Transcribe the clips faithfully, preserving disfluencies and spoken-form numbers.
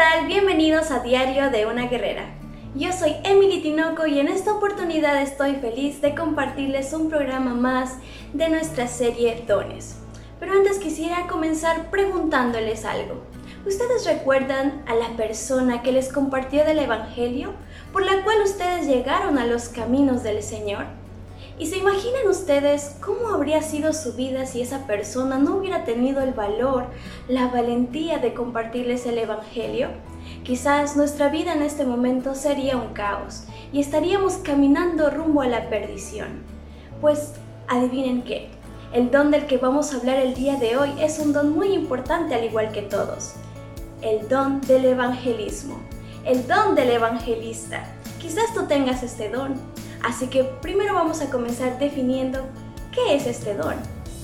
tal? Bienvenidos a Diario de una Guerrera. Yo soy Emily Tinoco y en esta oportunidad estoy feliz de compartirles un programa más de nuestra serie Dones. Pero antes quisiera comenzar preguntándoles algo. ¿Ustedes recuerdan a la persona que les compartió del Evangelio, por la cual ustedes llegaron a los caminos del Señor? ¿Y se imaginan ustedes cómo habría sido su vida si esa persona no hubiera tenido el valor, la valentía de compartirles el Evangelio? Quizás nuestra vida en este momento sería un caos y estaríamos caminando rumbo a la perdición. Pues adivinen qué, el don del que vamos a hablar el día de hoy es un don muy importante al igual que todos. El don del evangelismo, el don del evangelista. Quizás tú tengas este don. Así que primero vamos a comenzar definiendo qué es este don.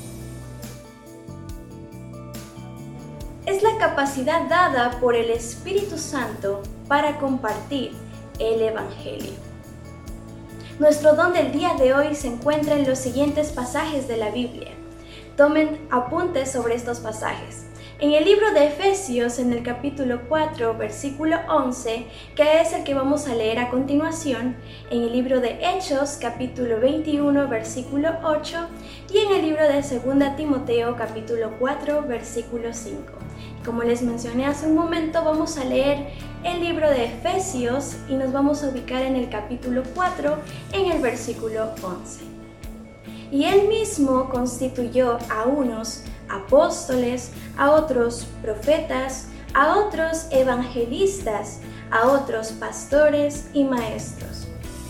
Es la capacidad dada por el Espíritu Santo para compartir el Evangelio. Nuestro don del día de hoy se encuentra en los siguientes pasajes de la Biblia. Tomen apuntes sobre estos pasajes. En el libro de Efesios, en el capítulo cuatro, versículo once, que es el que vamos a leer a continuación, en el libro de Hechos, capítulo veintiuno, versículo ocho, y en el libro de segunda Timoteo, capítulo cuatro, versículo cinco. Como les mencioné hace un momento, vamos a leer el libro de Efesios y nos vamos a ubicar en el capítulo cuatro, en el versículo once. Y él mismo constituyó a unos apóstoles, a otros profetas, a otros evangelistas, a otros pastores y maestros.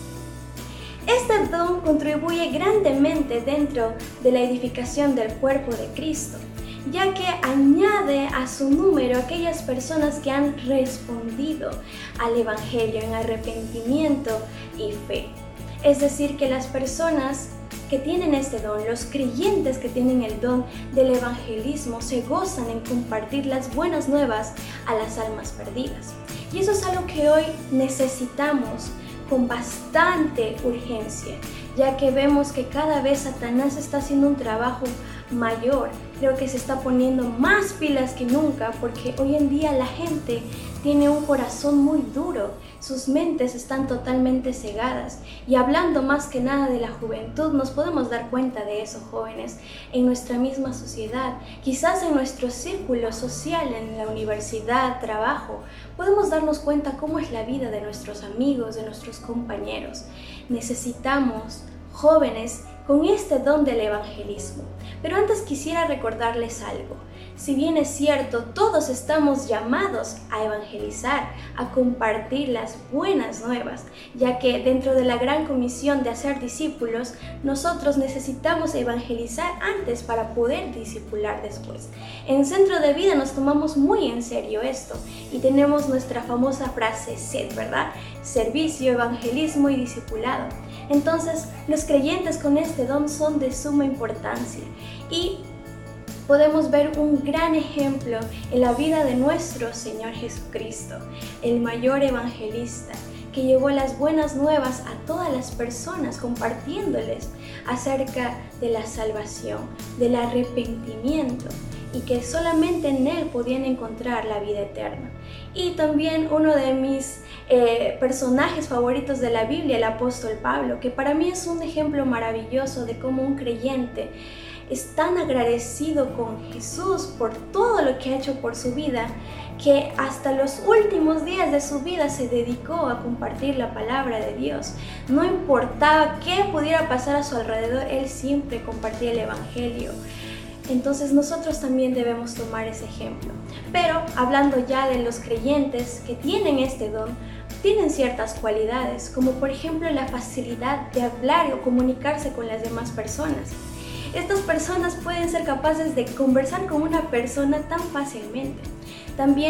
Este don contribuye grandemente dentro de la edificación del cuerpo de Cristo, ya que añade a su número aquellas personas que han respondido al Evangelio en arrepentimiento y fe. Es decir, que las personas que tienen este don, los creyentes que tienen el don del evangelismo, se gozan en compartir las buenas nuevas a las almas perdidas. Y eso es algo que hoy necesitamos con bastante urgencia, ya que vemos que cada vez Satanás está haciendo un trabajo mayor. Creo que se está poniendo más pilas que nunca, porque hoy en día la gente tiene un corazón muy duro, sus mentes están totalmente cegadas. Y hablando más que nada de la juventud, nos podemos dar cuenta de eso, jóvenes, en nuestra misma sociedad, quizás en nuestro círculo social, en la universidad, trabajo, podemos darnos cuenta cómo es la vida de nuestros amigos, de nuestros compañeros. Necesitamos jóvenes con este don del evangelismo. Pero antes quisiera recordarles algo. Si bien es cierto, todos estamos llamados a evangelizar, a compartir las buenas nuevas, ya que dentro de la gran comisión de hacer discípulos, nosotros necesitamos evangelizar antes para poder discipular después. En Centro de Vida nos tomamos muy en serio esto y tenemos nuestra famosa frase S E D, ¿verdad? Servicio, evangelismo y discipulado. Entonces, los creyentes con este don son de suma importancia y podemos ver un gran ejemplo en la vida de nuestro Señor Jesucristo, el mayor evangelista, que llevó las buenas nuevas a todas las personas, compartiéndoles acerca de la salvación, del arrepentimiento, y que solamente en Él podían encontrar la vida eterna. Y también uno de mis eh, personajes favoritos de la Biblia, el apóstol Pablo, que para mí es un ejemplo maravilloso de cómo un creyente es tan agradecido con Jesús por todo lo que ha hecho por su vida, que hasta los últimos días de su vida se dedicó a compartir la palabra de Dios. No importaba qué pudiera pasar a su alrededor, él siempre compartía el evangelio. Entonces nosotros también debemos tomar ese ejemplo. Pero hablando ya de los creyentes que tienen este don, tienen ciertas cualidades, como por ejemplo la facilidad de hablar o comunicarse con las demás personas. Estas personas pueden ser capaces de conversar con una persona tan fácilmente. También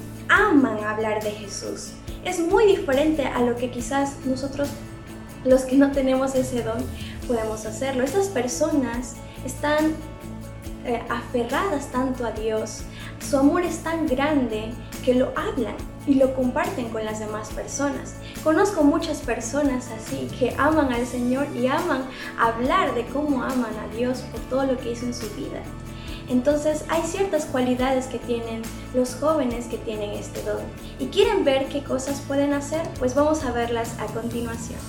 aman hablar de Jesús. Es muy diferente a lo que quizás nosotros, los que no tenemos ese don, podemos hacerlo. Estas personas están eh, aferradas tanto a Dios. Su amor es tan grande que lo hablan y lo comparten con las demás personas. Conozco muchas personas así que aman al Señor y aman hablar de cómo aman a Dios por todo lo que hizo en su vida. Entonces hay ciertas cualidades que tienen los jóvenes que tienen este don. ¿Y quieren ver qué cosas pueden hacer? Pues vamos a verlas a continuación.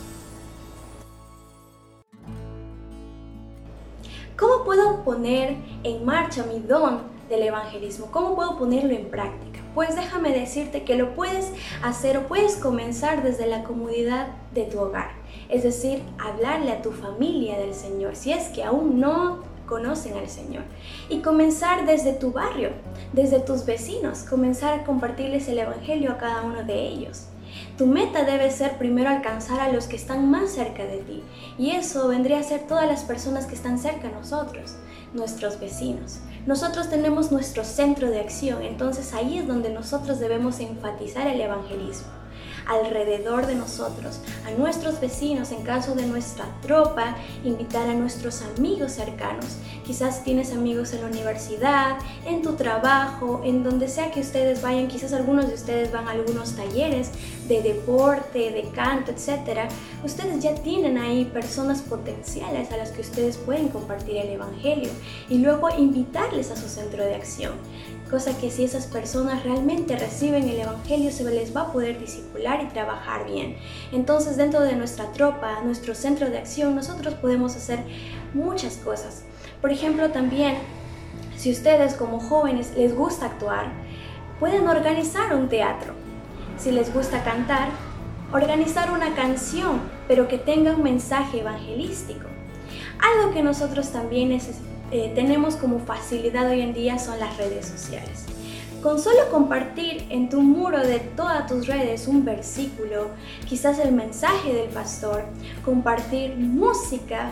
¿Cómo puedo poner en marcha mi don del evangelismo? ¿Cómo puedo ponerlo en práctica? Pues déjame decirte que lo puedes hacer o puedes comenzar desde la comodidad de tu hogar. Es decir, hablarle a tu familia del Señor, si es que aún no conocen al Señor. Y comenzar desde tu barrio, desde tus vecinos, comenzar a compartirles el evangelio a cada uno de ellos. Tu meta debe ser primero alcanzar a los que están más cerca de ti, y eso vendría a ser todas las personas que están cerca de nosotros, nuestros vecinos. Nosotros tenemos nuestro centro de acción, entonces ahí es donde nosotros debemos enfatizar el evangelismo. Alrededor de nosotros, a nuestros vecinos, en caso de nuestra tropa, invitar a nuestros amigos cercanos. Quizás tienes amigos en la universidad, en tu trabajo, en donde sea que ustedes vayan. Quizás algunos de ustedes van a algunos talleres de deporte, de canto, etcétera. Ustedes ya tienen ahí personas potenciales a las que ustedes pueden compartir el evangelio y luego invitarles a su centro de acción. Cosa que si esas personas realmente reciben el evangelio, se les va a poder discipular y trabajar bien. Entonces, dentro de nuestra tropa, nuestro centro de acción, nosotros podemos hacer muchas cosas. Por ejemplo, también, si ustedes como jóvenes les gusta actuar, pueden organizar un teatro. Si les gusta cantar, organizar una canción, pero que tenga un mensaje evangelístico. Algo que nosotros también necesitamos. Eh, tenemos como facilidad hoy en día son las redes sociales. Con solo compartir en tu muro de todas tus redes un versículo, quizás el mensaje del pastor, compartir música,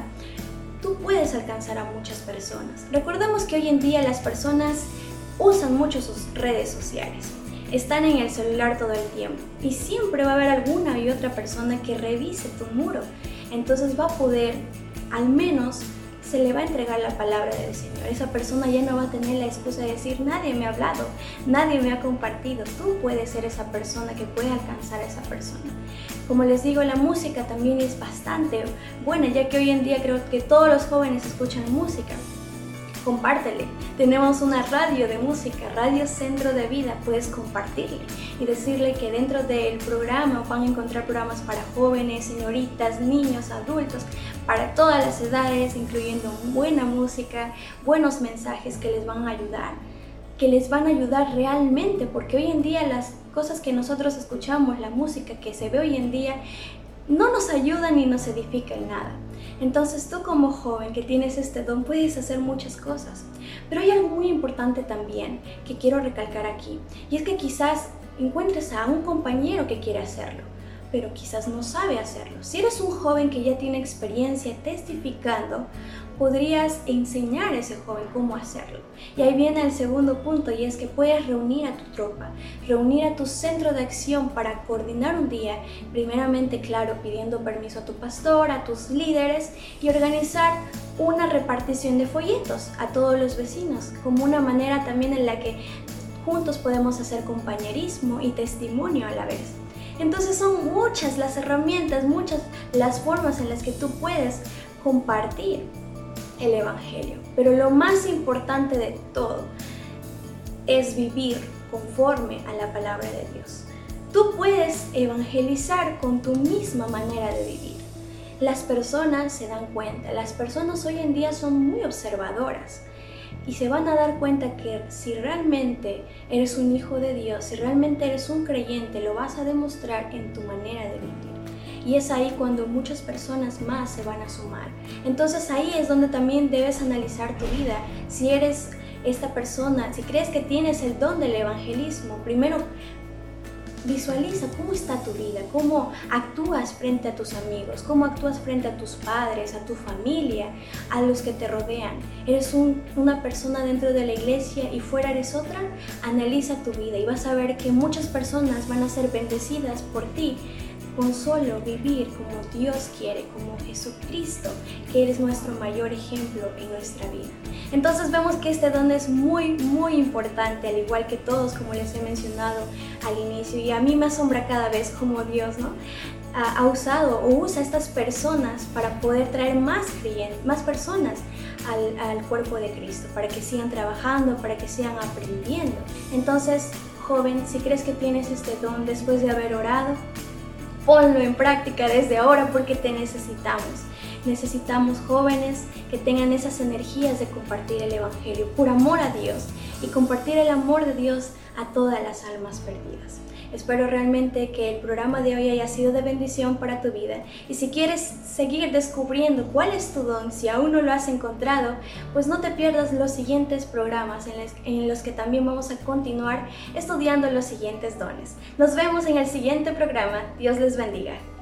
tú puedes alcanzar a muchas personas. Recordemos que hoy en día las personas usan mucho sus redes sociales. Están en el celular todo el tiempo y siempre va a haber alguna y otra persona que revise tu muro. Entonces va a poder, al menos, se le va a entregar la palabra del Señor. Esa persona ya no va a tener la excusa de decir, nadie me ha hablado, nadie me ha compartido. Tú puedes ser esa persona que puede alcanzar a esa persona. Como les digo, la música también es bastante buena, ya que hoy en día creo que todos los jóvenes escuchan música. Compártele. Tenemos una radio de música, Radio Centro de Vida, puedes compartirle y decirle que dentro del programa van a encontrar programas para jóvenes, señoritas, niños, adultos, para todas las edades, incluyendo buena música, buenos mensajes que les van a ayudar, que les van a ayudar realmente, porque hoy en día las cosas que nosotros escuchamos, la música que se ve hoy en día, no nos ayuda ni nos edifica en nada. Entonces tú como joven que tienes este don puedes hacer muchas cosas. Pero hay algo muy importante también que quiero recalcar aquí, y es que quizás encuentres a un compañero que quiere hacerlo, pero quizás no sabe hacerlo. Si eres un joven que ya tiene experiencia testificando, podrías enseñar a ese joven cómo hacerlo. Y ahí viene el segundo punto, y es que puedes reunir a tu tropa, reunir a tu centro de acción para coordinar un día, primeramente, claro, pidiendo permiso a tu pastor, a tus líderes, y organizar una repartición de folletos a todos los vecinos, como una manera también en la que juntos podemos hacer compañerismo y testimonio a la vez. Entonces son muchas las herramientas, muchas las formas en las que tú puedes compartir el evangelio, pero lo más importante de todo es vivir conforme a la palabra de Dios. Tú puedes evangelizar con tu misma manera de vivir. Las personas se dan cuenta, las personas hoy en día son muy observadoras y se van a dar cuenta que si realmente eres un hijo de Dios, si realmente eres un creyente, lo vas a demostrar en tu manera de vivir. Y es ahí cuando muchas personas más se van a sumar. Entonces ahí es donde también debes analizar tu vida. Si eres esta persona, si crees que tienes el don del evangelismo, primero visualiza cómo está tu vida, cómo actúas frente a tus amigos, cómo actúas frente a tus padres, a tu familia, a los que te rodean. ¿Eres un, una persona dentro de la iglesia y fuera eres otra? Analiza tu vida y vas a ver que muchas personas van a ser bendecidas por ti con solo vivir como Dios quiere, como Jesucristo, que eres nuestro mayor ejemplo en nuestra vida. Entonces vemos que este don es muy, muy importante, al igual que todos, como les he mencionado al inicio, y a mí me asombra cada vez cómo Dios, ¿no?, ha, ha usado o usa a estas personas para poder traer más creyentes, más personas al, al cuerpo de Cristo, para que sigan trabajando, para que sigan aprendiendo. Entonces, joven, si crees que tienes este don después de haber orado, ponlo en práctica desde ahora porque te necesitamos. Necesitamos jóvenes que tengan esas energías de compartir el Evangelio por amor a Dios y compartir el amor de Dios a todas las almas perdidas. Espero realmente que el programa de hoy haya sido de bendición para tu vida. Y si quieres seguir descubriendo cuál es tu don, si aún no lo has encontrado, pues no te pierdas los siguientes programas en los, en los que también vamos a continuar estudiando los siguientes dones. Nos vemos en el siguiente programa. Dios les bendiga.